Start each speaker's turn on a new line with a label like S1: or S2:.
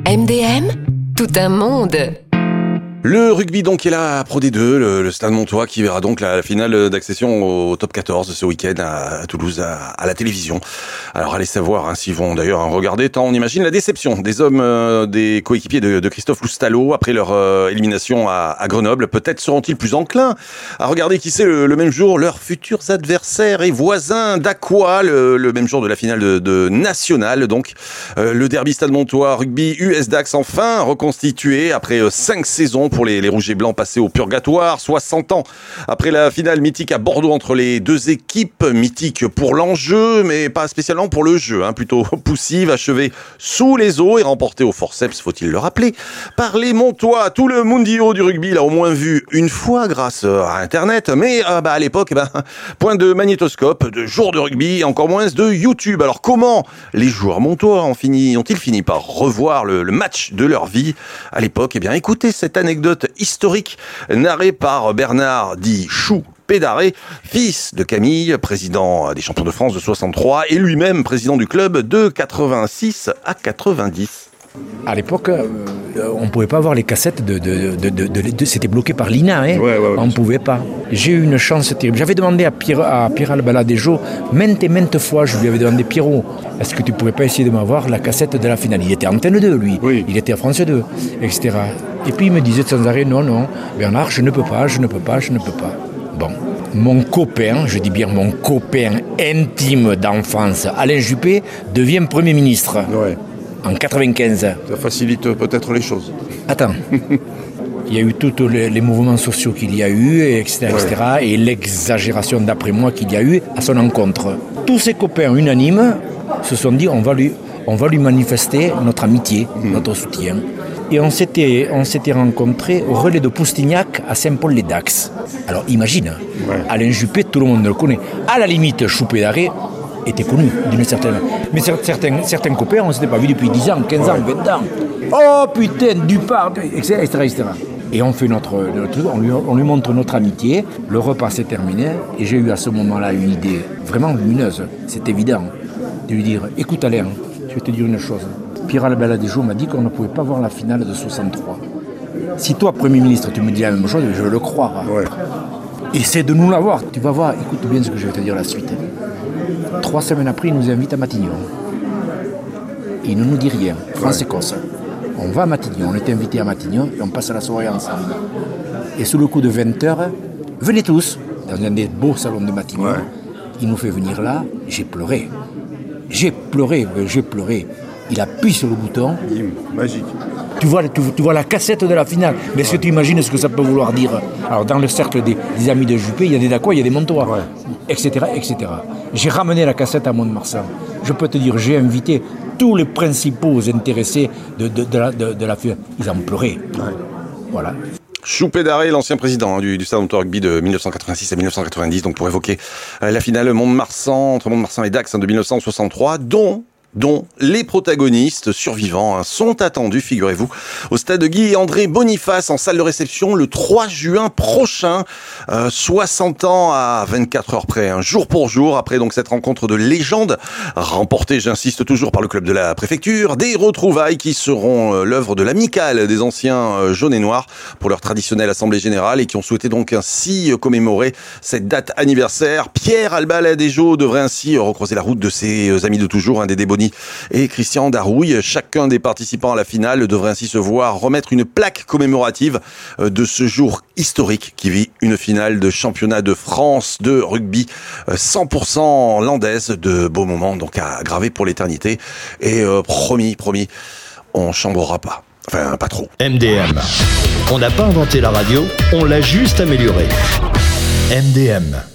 S1: MDM, tout un monde.
S2: Le rugby donc est là à Pro D2, le Stade Montois qui verra donc la finale d'accession au top 14 ce week-end à Toulouse à la télévision. Alors allez savoir s'ils vont d'ailleurs regarder, tant on imagine la déception des hommes des coéquipiers de Christophe Loustalot après leur élimination à Grenoble. Peut-être seront-ils plus enclins à regarder qui c'est le même jour leurs futurs adversaires et voisins d'Aqua, le même jour de la finale de National. Donc le derby Stade Montois rugby US Dax enfin reconstitué après 5 saisons pour les rouges et blancs passés au purgatoire, 60 ans après la finale mythique à Bordeaux entre les deux équipes, mythique pour l'enjeu mais pas spécialement pour le jeu, plutôt poussive, achevée sous les eaux et remportée au forceps, faut-il le rappeler, par les Montois. Tout le mundio du rugby l'a au moins vu une fois grâce à Internet, mais à l'époque, point de magnétoscope, de jours de rugby, encore moins de YouTube. Alors comment les joueurs montois ont-ils fini par revoir le match de leur vie à l'époque? Écoutez cette anecdote historique narrée par Bernard dit Chou Pédaré, fils de Camille, président des champions de France de 63 et lui-même président du club de 86 à 90.
S3: À l'époque, on ne pouvait pas voir les cassettes c'était bloqué par l'INA, on ne pouvait pas. J'ai eu une chance terrible. J'avais demandé à Pierre Albaladejo, maintes et maintes fois, je lui avais demandé, Pierrot, est-ce que tu ne pourrais pas essayer de m'avoir la cassette de la finale? Il était à Antenne 2, lui, il était à France 2, etc. Et puis il me disait sans arrêt, non, Bernard, je ne peux pas. Bon, mon copain, je dis bien mon copain intime d'enfance, Alain Juppé, devient Premier ministre. En 95.
S2: Ça facilite peut-être les choses.
S3: Attends. Il y a eu tous les mouvements sociaux qu'il y a eu, etc., et l'exagération d'après moi qu'il y a eu à son encontre. Tous ses copains unanimes se sont dit on va lui manifester notre amitié, notre soutien. Et on s'était rencontrés au relais de Poustignac à Saint-Paul-les-Dax. Alors imagine, Alain Juppé, tout le monde le connaît. À la limite, Choupé d'Arrêt était connu d'une certaine... Mais certains copains, on ne s'était pas vu depuis 10 ans, 15 ans, 20 ans. Oh putain, Dupart, etc. Et on fait notre truc, on lui montre notre amitié, le repas s'est terminé, et j'ai eu à ce moment-là une idée vraiment lumineuse, c'est évident, de lui dire, écoute Alain, je vais te dire une chose, Pierre Albaladejo m'a dit qu'on ne pouvait pas voir la finale de 63. Si toi, Premier ministre, tu me dis la même chose, je vais le croire. Essaie de nous la voir, tu vas voir, écoute bien ce que je vais te dire la suite. 3 semaines après, il nous invite à Matignon. Il ne nous dit rien. France-Écosse. On va à Matignon. On est invité à Matignon et on passe la soirée ensemble. Et sous le coup de 20h, venez tous, dans un des beaux salons de Matignon. Il nous fait venir là. J'ai pleuré. Il appuie sur le bouton.
S2: Magique.
S3: Tu vois la cassette de la finale. Mais est-ce que tu imagines ce que ça peut vouloir dire? Alors, dans le cercle des amis de Juppé, il y a des Dacois, il y a des Montois, etc. J'ai ramené la cassette à Mont-de-Marsan. Je peux te dire, j'ai invité tous les principaux intéressés de la finale. Ils en pleuraient. Voilà.
S2: Chou Pédaré, l'ancien président du Stade Montois Rugby de 1986 à 1990, donc pour évoquer la finale Mont-de-Marsan, entre Mont-de-Marsan et Dax de 1963, dont les protagonistes survivants sont attendus, figurez-vous, au stade Guy-André Boniface en salle de réception le 3 juin prochain, 60 ans à 24 heures près, jour pour jour, après donc cette rencontre de légende, remportée, j'insiste toujours, par le club de la préfecture, des retrouvailles qui seront l'œuvre de l'amicale des anciens jaunes et noirs pour leur traditionnelle assemblée générale et qui ont souhaité donc ainsi commémorer cette date anniversaire. Pierre Albaladejo devrait ainsi recroiser la route de ses amis de toujours, Dédé Bonny et Christian Darouille. Chacun des participants à la finale devrait ainsi se voir remettre une plaque commémorative de ce jour historique qui vit une finale de championnat de France de rugby 100% landaise, de beaux moments donc à graver pour l'éternité. Et promis, on chambrera pas. Enfin, pas trop.
S4: MDM. On n'a pas inventé la radio, on l'a juste améliorée. MDM.